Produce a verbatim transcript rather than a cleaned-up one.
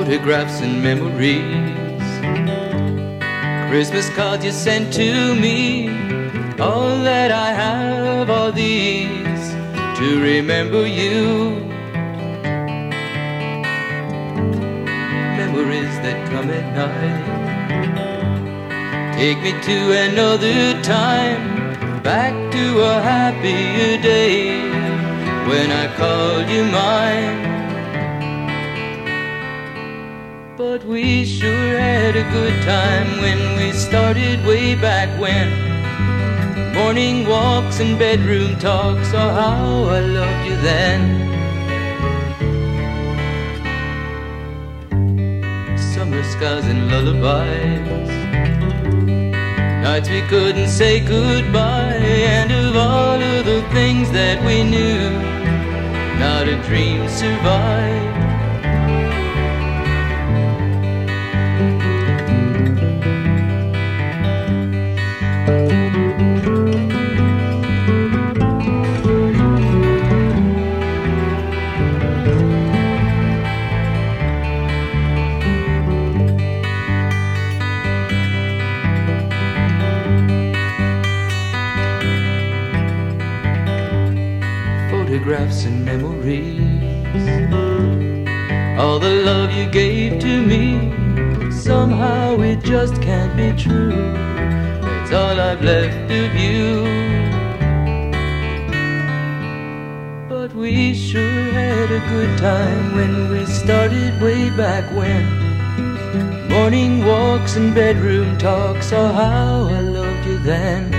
photographs and memories, Christmas cards you sent to me. All that I have are these to remember you. Memories that come at night take me to another time, back to a happier day when I called you mine. But we sure had a good time when we started way back when. Morning walks and bedroom talks, oh how I loved you then. Summer skies and lullabies, nights we couldn't say goodbye, and of all of the things that we knew, not a dream survived. Photographs and memories, all the love you gave to me, somehow it just can't be true. That's all I've left of you. But we sure had a good time when we started way back when. Morning walks and bedroom talks, oh how I loved you then.